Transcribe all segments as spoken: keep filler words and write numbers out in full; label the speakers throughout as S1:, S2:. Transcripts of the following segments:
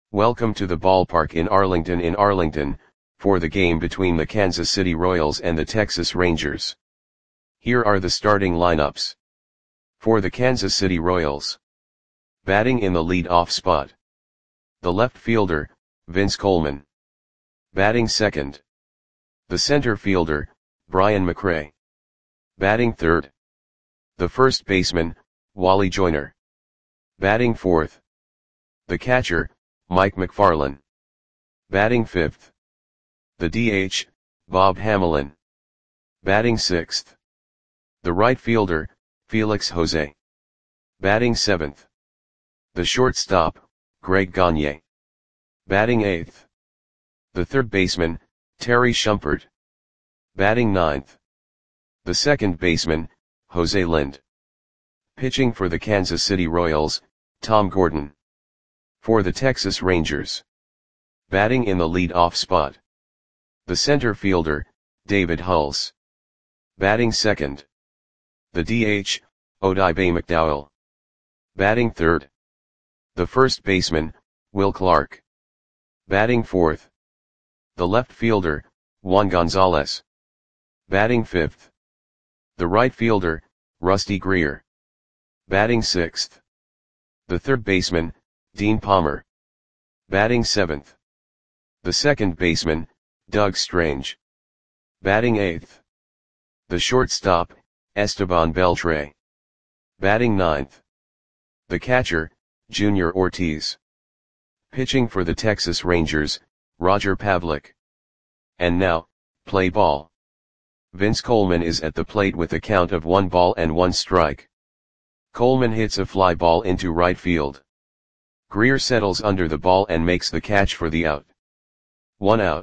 S1: Welcome to the ballpark in Arlington in Arlington, for the game between the Kansas City Royals and the Texas Rangers. Here are the starting lineups. For the Kansas City Royals. Batting in the lead-off spot. The left fielder, Vince Coleman. Batting second. The center fielder, Brian McRae. Batting third. The first baseman, Wally Joyner. Batting fourth. The catcher, Mike McFarland. Batting fifth. The D H, Bob Hamelin. Batting sixth. The right fielder, Felix Jose. Batting seventh. The shortstop, Greg Gagne. Batting eighth. The third baseman, Terry Shumpert. Batting ninth. The second baseman, Jose Lind. Pitching for the Kansas City Royals, Tom Gordon. For the Texas Rangers. Batting in the lead-off spot. The center fielder, David Hulse. Batting second. The D H, Odibe McDowell. Batting third. The first baseman, Will Clark. Batting fourth. The left fielder, Juan Gonzalez. Batting fifth. The right fielder, Rusty Greer. Batting sixth. The third baseman, Dean Palmer. Batting seventh. The second baseman, Doug Strange. Batting eighth. The shortstop, Esteban Beltre. Batting ninth. The catcher, Junior Ortiz. Pitching for the Texas Rangers, Roger Pavlik. And now, play ball. Vince Coleman is at the plate with a count of one ball and one strike. Coleman hits a fly ball into right field. Greer settles under the ball and makes the catch for the out. One out.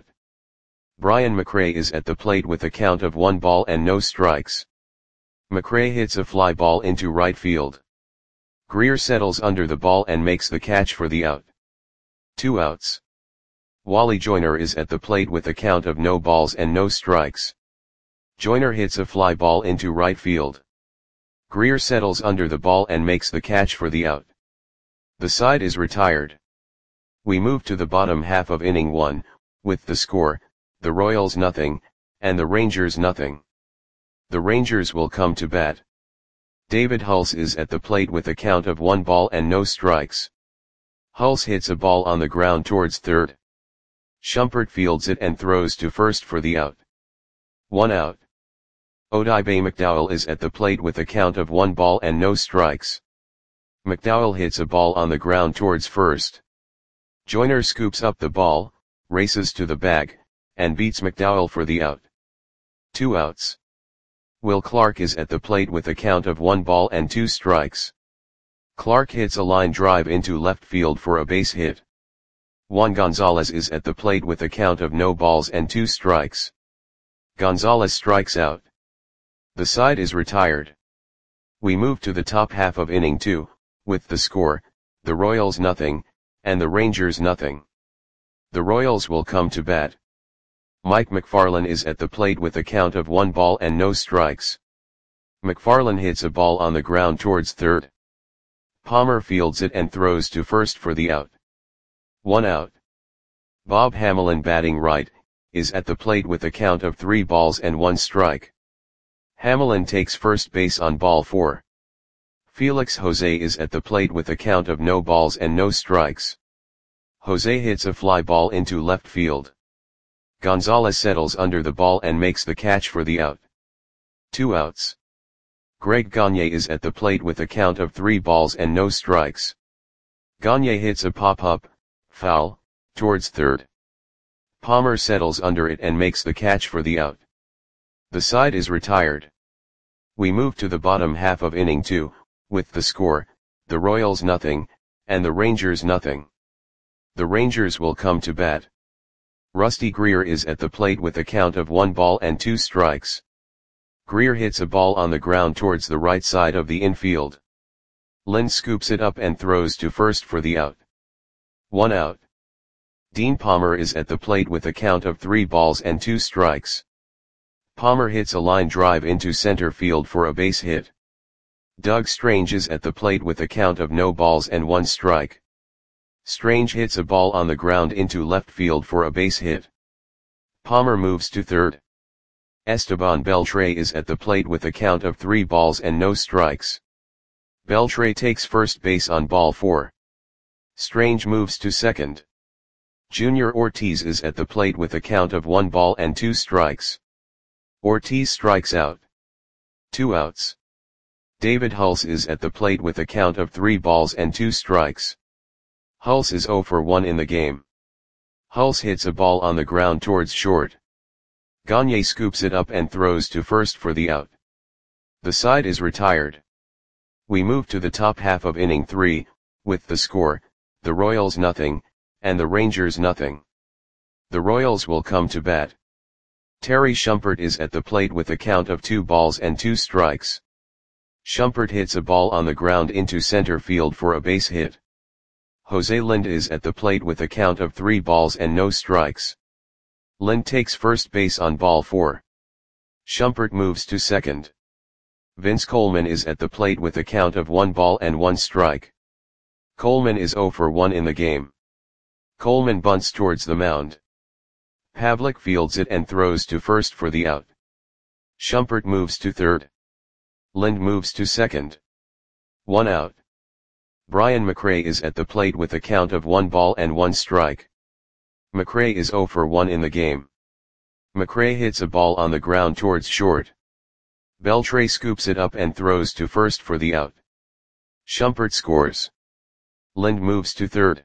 S1: Brian McRae is at the plate with a count of one ball and no strikes. McRae hits a fly ball into right field. Greer settles under the ball and makes the catch for the out. Two outs. Wally Joyner is at the plate with a count of no balls and no strikes. Joyner hits a fly ball into right field. Greer settles under the ball and makes the catch for the out. The side is retired. We move to the bottom half of inning one, with the score, the Royals nothing, and the Rangers nothing. The Rangers will come to bat. David Hulse is at the plate with a count of one ball and no strikes. Hulse hits a ball on the ground towards third. Shumpert fields it and throws to first for the out. One out. Odibe McDowell is at the plate with a count of one ball and no strikes. McDowell hits a ball on the ground towards first. Joyner scoops up the ball, races to the bag, and beats McDowell for the out. Two outs. Will Clark is at the plate with a count of one ball and two strikes. Clark hits a line drive into left field for a base hit. Juan Gonzalez is at the plate with a count of no balls and two strikes. Gonzalez strikes out. The side is retired. We move to the top half of inning two, with the score, the Royals nothing, and the Rangers nothing. The Royals will come to bat. Mike McFarland is at the plate with a count of one ball and no strikes. McFarland hits a ball on the ground towards third. Palmer fields it and throws to first for the out. One out. Bob Hamelin, batting right, is at the plate with a count of three balls and one strike. Hamelin takes first base on ball four. Felix Jose is at the plate with a count of no balls and no strikes. Jose hits a fly ball into left field. Gonzalez settles under the ball and makes the catch for the out. Two outs. Greg Gagne is at the plate with a count of three balls and no strikes. Gagne hits a pop-up, foul, towards third. Palmer settles under it and makes the catch for the out. The side is retired. We move to the bottom half of inning two, with the score, the Royals nothing, and the Rangers nothing. The Rangers will come to bat. Rusty Greer is at the plate with a count of one ball and two strikes. Greer hits a ball on the ground towards the right side of the infield. Lind scoops it up and throws to first for the out. One out. Dean Palmer is at the plate with a count of three balls and two strikes. Palmer hits a line drive into center field for a base hit. Doug Strange is at the plate with a count of no balls and one strike. Strange hits a ball on the ground into left field for a base hit. Palmer moves to third. Esteban Beltre is at the plate with a count of three balls and no strikes. Beltre takes first base on ball four. Strange moves to second. Junior Ortiz is at the plate with a count of one ball and two strikes. Ortiz strikes out. Two outs. David Hulse is at the plate with a count of three balls and two strikes. Hulse is oh for one in the game. Hulse hits a ball on the ground towards short. Gagne scoops it up and throws to first for the out. The side is retired. We move to the top half of inning three, with the score, the Royals nothing, and the Rangers nothing. The Royals will come to bat. Terry Shumpert is at the plate with a count of two balls and two strikes. Shumpert hits a ball on the ground into center field for a base hit. Jose Lind is at the plate with a count of three balls and no strikes. Lind takes first base on ball four. Shumpert moves to second. Vince Coleman is at the plate with a count of one ball and one strike. Coleman is oh for one in the game. Coleman bunts towards the mound. Pavlik fields it and throws to first for the out. Shumpert moves to third. Lind moves to second. One out. Brian McRae is at the plate with a count of one ball and one strike. McRae is oh for one in the game. McRae hits a ball on the ground towards short. Beltre scoops it up and throws to first for the out. Shumpert scores. Lind moves to third.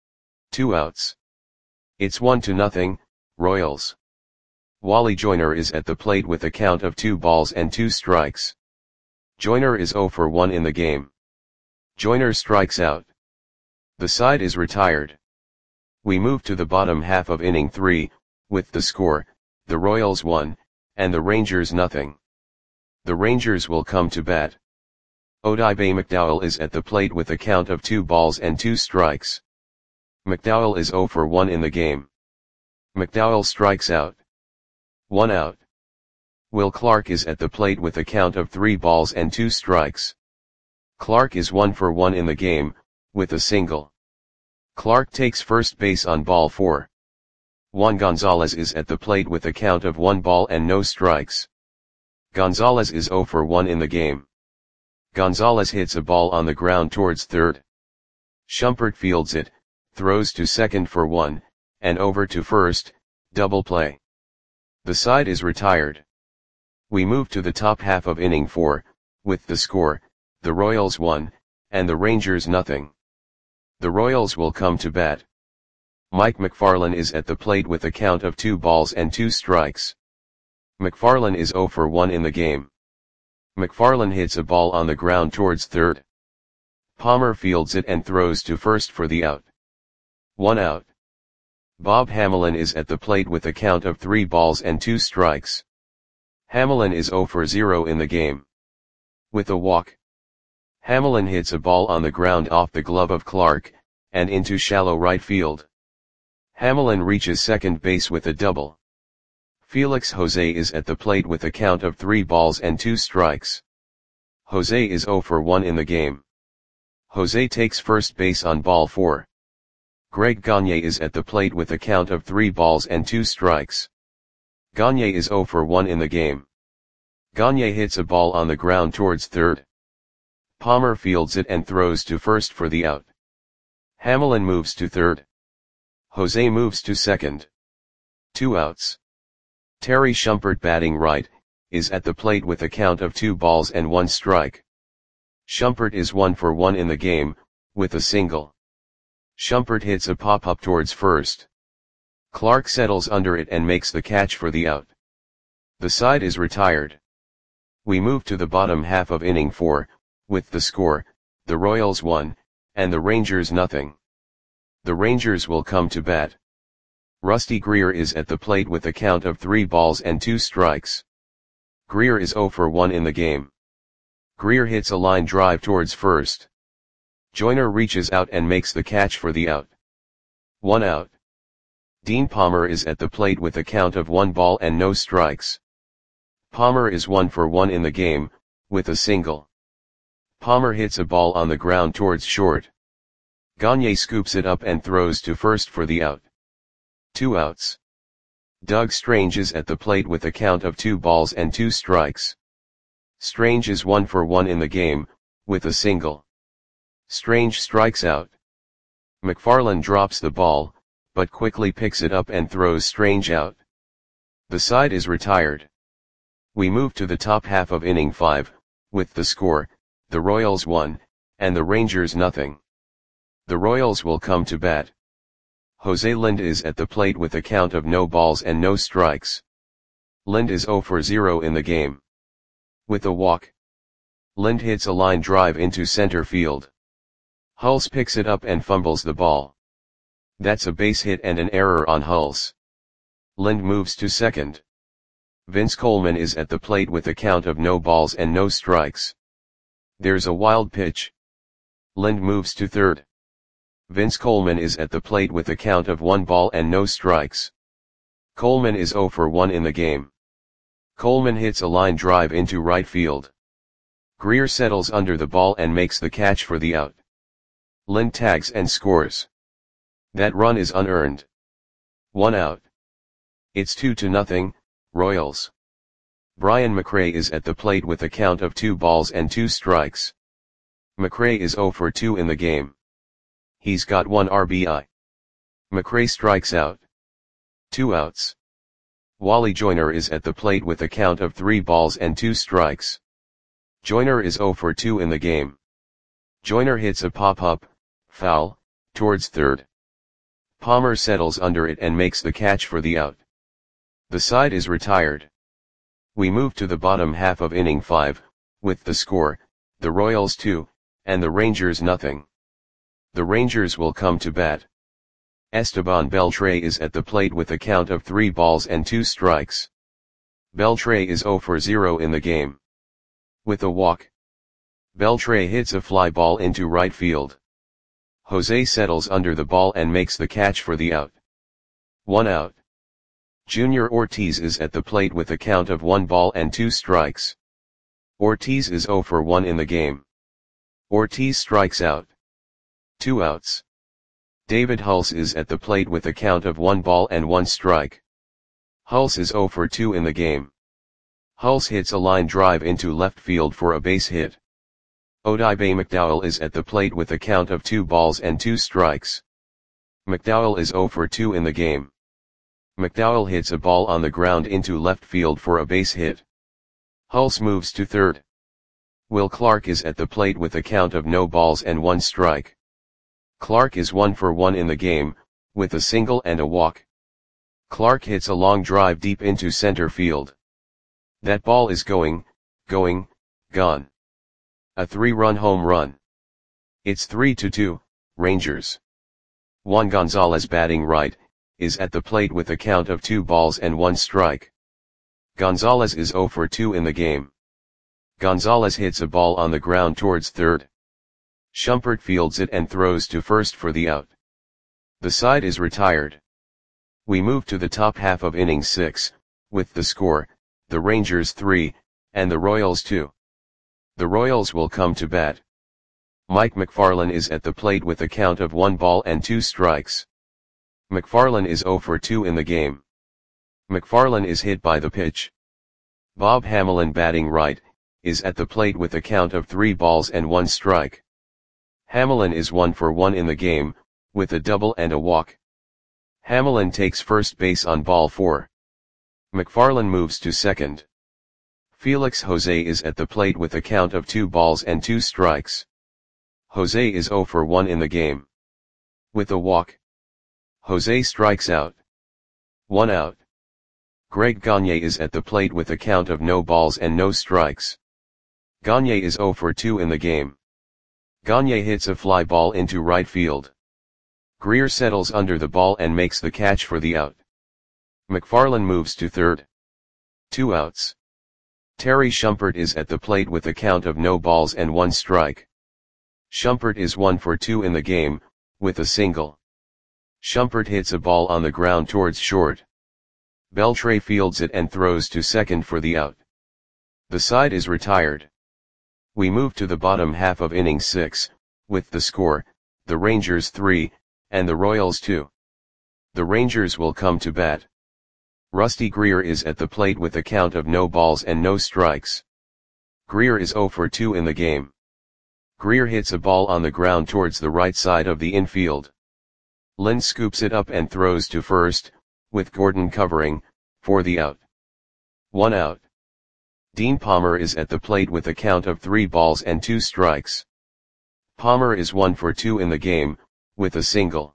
S1: Two outs. It's one to nothing, Royals. Wally Joyner is at the plate with a count of two balls and two strikes. Joyner is oh for one in the game. Joyner strikes out. The side is retired. We move to the bottom half of inning three, with the score, the Royals one, and the Rangers nothing. The Rangers will come to bat. Odibe McDowell is at the plate with a count of two balls and two strikes. McDowell is oh for one in the game. McDowell strikes out. One out. Will Clark is at the plate with a count of three balls and two strikes. Clark is one for one in the game, with a single. Clark takes first base on ball four. Juan Gonzalez is at the plate with a count of one ball and no strikes. Gonzalez is oh for one in the game. Gonzalez hits a ball on the ground towards third. Shumpert fields it, throws to second for one, and over to first, double play. The side is retired. We move to the top half of inning four, with the score, the Royals one, and the Rangers nothing. The Royals will come to bat. Mike McFarland is at the plate with a count of two balls and two strikes. McFarland is oh for one in the game. McFarland hits a ball on the ground towards third. Palmer fields it and throws to first for the out. One out. Bob Hamelin is at the plate with a count of three balls and two strikes. Hamelin is oh for zero in the game. With a walk. Hamelin hits a ball on the ground off the glove of Clark, and into shallow right field. Hamelin reaches second base with a double. Felix Jose is at the plate with a count of three balls and two strikes. Jose is oh for one in the game. Jose takes first base on ball four. Greg Gagne is at the plate with a count of three balls and two strikes. Gagne is oh for one in the game. Gagne hits a ball on the ground towards third. Palmer fields it and throws to first for the out. Hamelin moves to third. Jose moves to second. Two outs. Terry Shumpert, batting right, is at the plate with a count of two balls and one strike. Shumpert is one for one in the game, with a single. Shumpert hits a pop-up towards first. Clark settles under it and makes the catch for the out. The side is retired. We move to the bottom half of inning four, with the score, the Royals one, and the Rangers nothing. The Rangers will come to bat. Rusty Greer is at the plate with a count of three balls and two strikes. Greer is oh for one in the game. Greer hits a line drive towards first. Joyner reaches out and makes the catch for the out. One out. Dean Palmer is at the plate with a count of one ball and no strikes. Palmer is one for one in the game, with a single. Palmer hits a ball on the ground towards short. Gagne scoops it up and throws to first for the out. Two outs. Doug Strange is at the plate with a count of two balls and two strikes. Strange is one for one in the game, with a single. Strange strikes out. McFarland drops the ball, but quickly picks it up and throws Strange out. The side is retired. We move to the top half of inning five, with the score, the Royals one, and the Rangers nothing. The Royals will come to bat. Jose Lind is at the plate with a count of no balls and no strikes. Lind is zero for zero in the game. With a walk, Lind hits a line drive into center field. Hulse picks it up and fumbles the ball. That's a base hit and an error on Hulse. Lind moves to second. Vince Coleman is at the plate with a count of no balls and no strikes. There's a wild pitch. Lind moves to third. Vince Coleman is at the plate with a count of one ball and no strikes. Coleman is zero for one in the game. Coleman hits a line drive into right field. Greer settles under the ball and makes the catch for the out. Lind tags and scores. That run is unearned. One out. It's two to nothing, Royals. Brian McRae is at the plate with a count of two balls and two strikes. McRae is zero for two in the game. He's got one R B I. McRae strikes out. Two outs. Wally Joyner is at the plate with a count of three balls and two strikes. Joyner is zero for two in the game. Joyner hits a pop-up, foul, towards third. Palmer settles under it and makes the catch for the out. The side is retired. We move to the bottom half of inning five, with the score, the Royals two, and the Rangers nothing. The Rangers will come to bat. Esteban Beltre is at the plate with a count of three balls and two strikes. Beltre is zero for zero in the game. With a walk, Beltre hits a fly ball into right field. Jose settles under the ball and makes the catch for the out. One out. Junior Ortiz is at the plate with a count of one ball and two strikes. Ortiz is zero for one in the game. Ortiz strikes out. Two outs. David Hulse is at the plate with a count of one ball and one strike. Hulse is zero for two in the game. Hulse hits a line drive into left field for a base hit. Odibe McDowell is at the plate with a count of two balls and two strikes. McDowell is zero for two in the game. McDowell hits a ball on the ground into left field for a base hit. Hulse moves to third. Will Clark is at the plate with a count of no balls and one strike. Clark is one for one in the game, with a single and a walk. Clark hits a long drive deep into center field. That ball is going, going, gone. A three-run home run. It's three to two, Rangers. Juan Gonzalez, batting right, is at the plate with a count of two balls and one strike. Gonzalez is zero for two in the game. Gonzalez hits a ball on the ground towards third. Shumpert fields it and throws to first for the out. The side is retired. We move to the top half of inning six, with the score, the Rangers three, and the Royals two. The Royals will come to bat. Mike McFarland is at the plate with a count of one ball and two strikes. McFarland is zero for two in the game. McFarland is hit by the pitch. Bob Hamelin, batting right, is at the plate with a count of three balls and one strike. Hamelin is one for one in the game, with a double and a walk. Hamelin takes first base on ball four. McFarland moves to second. Felix Jose is at the plate with a count of two balls and two strikes. Jose is zero for one in the game. With a walk, Jose strikes out. One out. Greg Gagne is at the plate with a count of no balls and no strikes. Gagne is zero for two in the game. Gagne hits a fly ball into right field. Greer settles under the ball and makes the catch for the out. McFarland moves to third. Two outs. Terry Shumpert is at the plate with a count of no balls and one strike. Shumpert is one for two in the game, with a single. Shumpert hits a ball on the ground towards short. Beltre fields it and throws to second for the out. The side is retired. We move to the bottom half of inning six, with the score, the Rangers three, and the Royals two. The Rangers will come to bat. Rusty Greer is at the plate with a count of no balls and no strikes. Greer is oh for two in the game. Greer hits a ball on the ground towards the right side of the infield. Lind scoops it up and throws to first, with Gordon covering, for the out. One out. Dean Palmer is at the plate with a count of three balls and two strikes. Palmer is one for two in the game, with a single.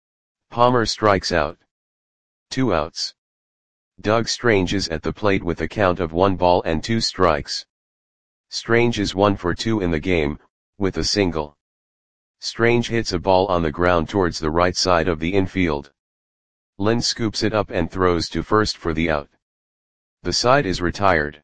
S1: Palmer strikes out. Two outs. Doug Strange is at the plate with a count of one ball and two strikes. Strange is one for two in the game, with a single. Strange hits a ball on the ground towards the right side of the infield. Lind scoops it up and throws to first for the out. The side is retired.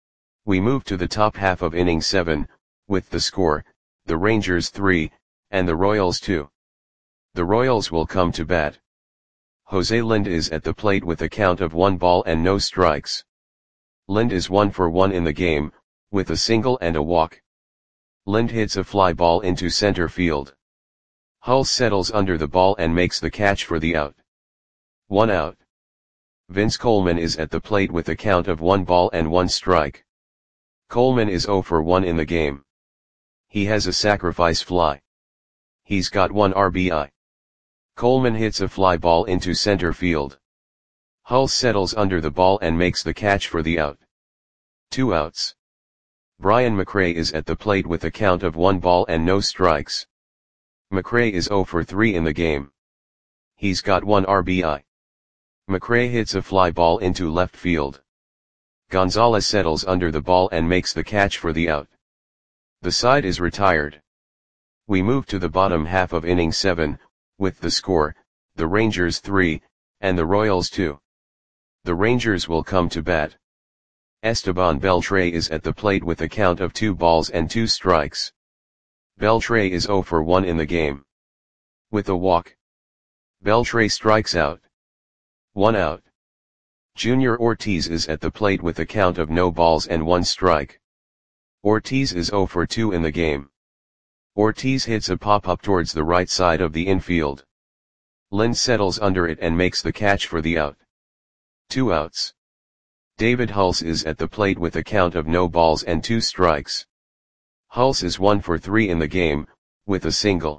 S1: We move to the top half of inning seven, with the score, the Rangers three, and the Royals two. The Royals will come to bat. Jose Lind is at the plate with a count of one ball and no strikes. Lind is one for one in the game, with a single and a walk. Lind hits a fly ball into center field. Hulse settles under the ball and makes the catch for the out. One out. Vince Coleman is at the plate with a count of one ball and one strike. Coleman is oh for one in the game. He has a sacrifice fly. He's got one R B I. Coleman hits a fly ball into center field. Hulse settles under the ball and makes the catch for the out. Two outs. Brian McRae is at the plate with a count of one ball and no strikes. McRae is oh for three in the game. He's got one R B I. McRae hits a fly ball into left field. Gonzalez settles under the ball and makes the catch for the out. The side is retired. We move to the bottom half of inning seven, with the score, the Rangers three, and the Royals two. The Rangers will come to bat. Esteban Beltre is at the plate with a count of two balls and two strikes. Beltre is oh for one in the game. With a walk. Beltre strikes out. One out. Junior Ortiz is at the plate with a count of no balls and one strike. Ortiz is oh for two in the game. Ortiz hits a pop-up towards the right side of the infield. Lind settles under it and makes the catch for the out. Two outs. David Hulse is at the plate with a count of no balls and two strikes. Hulse is one for three in the game, with a single.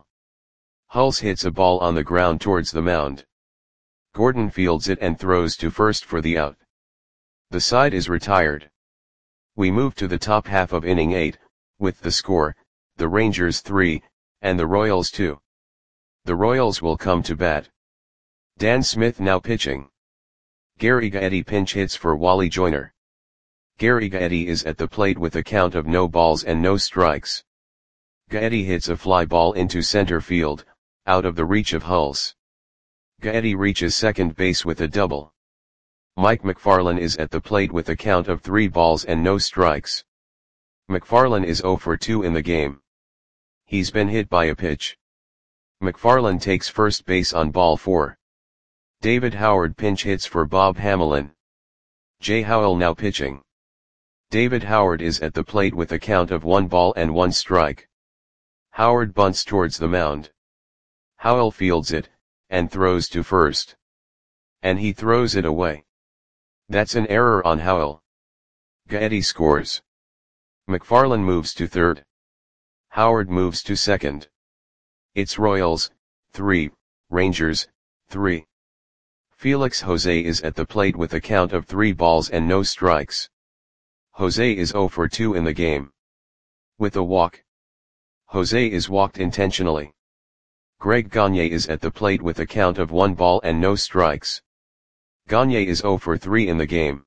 S1: Hulse hits a ball on the ground towards the mound. Gordon fields it and throws to first for the out. The side is retired. We move to the top half of inning eight, with the score, the Rangers three, and the Royals two. The Royals will come to bat. Dan Smith now pitching. Gary Gaetti pinch hits for Wally Joyner. Gary Gaetti is at the plate with a count of no balls and no strikes. Gaetti hits a fly ball into center field, out of the reach of Hulse. Gaetti reaches second base with a double. Mike McFarland is at the plate with a count of three balls and no strikes. McFarland is oh for two in the game. He's been hit by a pitch. McFarland takes first base on ball four. David Howard pinch hits for Bob Hamelin. Jay Howell now pitching. David Howard is at the plate with a count of one ball and one strike. Howard bunts towards the mound. Howell fields it, and throws to first. And he throws it away. That's an error on Howell. Gaetti scores. McFarland moves to third. Howard moves to second. It's Royals, three, Rangers, three. Felix Jose is at the plate with a count of three balls and no strikes. Jose is oh for two in the game. With a walk. Jose is walked intentionally. Greg Gagne is at the plate with a count of one ball and no strikes. Gagne is oh for three in the game.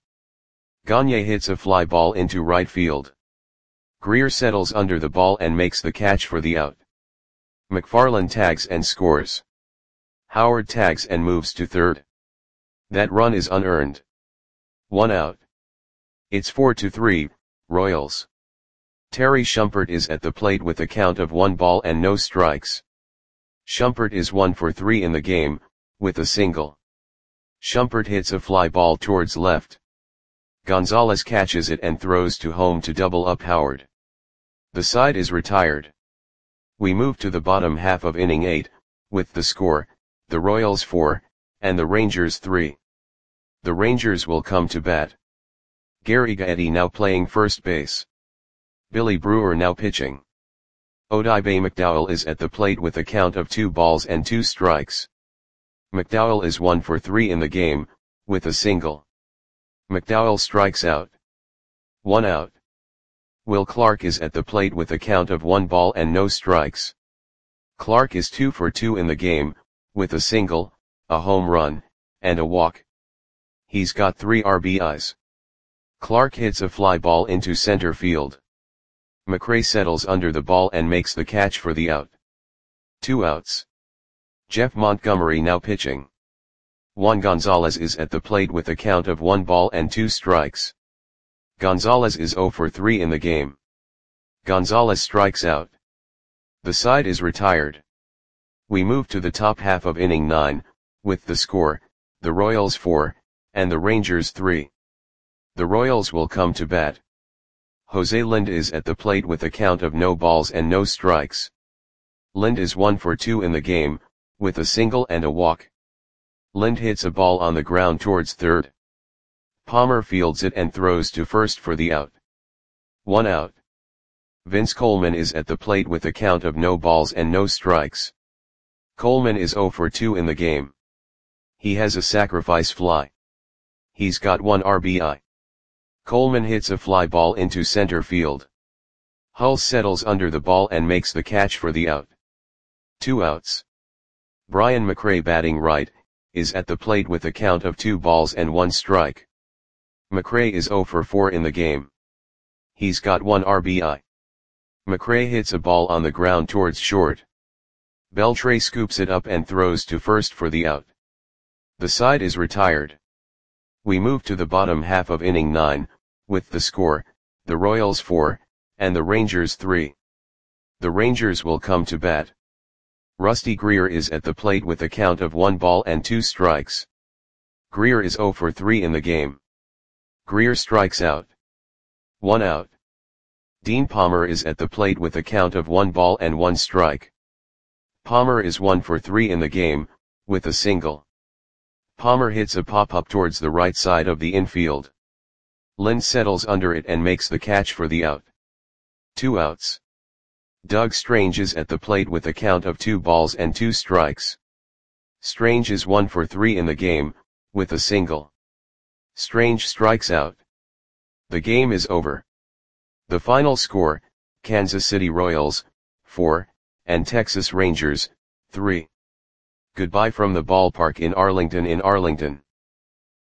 S1: Gagne hits a fly ball into right field. Greer settles under the ball and makes the catch for the out. McFarland tags and scores. Howard tags and moves to third. That run is unearned. One out. It's four to three, Royals. Terry Shumpert is at the plate with a count of one ball and no strikes. Shumpert is one for three in the game, with a single. Shumpert hits a fly ball towards left. Gonzalez catches it and throws to home to double up Howard. The side is retired. We move to the bottom half of inning eight, with the score, the Royals four, and the Rangers three. The Rangers will come to bat. Gary Gaetti now playing first base. Billy Brewer now pitching. Odibe McDowell is at the plate with a count of two balls and two strikes. McDowell is one for three in the game, with a single. McDowell strikes out. One out. Will Clark is at the plate with a count of one ball and no strikes. Clark is two for two in the game, with a single, a home run, and a walk. He's got three R B Is. Clark hits a fly ball into center field. McRae settles under the ball and makes the catch for the out. Two outs. Jeff Montgomery now pitching. Juan Gonzalez is at the plate with a count of one ball and two strikes. Gonzalez is zero for three in the game. Gonzalez strikes out. The side is retired. We move to the top half of inning nine, with the score, the Royals four, and the Rangers three. The Royals will come to bat. Jose Lind is at the plate with a count of no balls and no strikes. Lind is one for two in the game, with a single and a walk. Lind hits a ball on the ground towards third. Palmer fields it and throws to first for the out. One out. Vince Coleman is at the plate with a count of no balls and no strikes. Coleman is zero for two in the game. He has a sacrifice fly. He's got one R B I. Coleman hits a fly ball into center field. Hull settles under the ball and makes the catch for the out. Two outs. Brian McRae batting right, is at the plate with a count of two balls and one strike. McRae is zero for four in the game. He's got one R B I. McRae hits a ball on the ground towards short. Beltre scoops it up and throws to first for the out. The side is retired. We move to the bottom half of inning nine, with the score, the Royals four, and the Rangers three. The Rangers will come to bat. Rusty Greer is at the plate with a count of one ball and two strikes. Greer is zero for three in the game. Greer strikes out. One out. Dean Palmer is at the plate with a count of one ball and one strike. Palmer is one for three in the game, with a single. Palmer hits a pop-up towards the right side of the infield. Lind settles under it and makes the catch for the out. Two outs. Doug Strange is at the plate with a count of two balls and two strikes. Strange is one for three in the game, with a single. Strange strikes out. The game is over. The final score, Kansas City Royals, four, and Texas Rangers, three. Goodbye from the ballpark in Arlington in Arlington.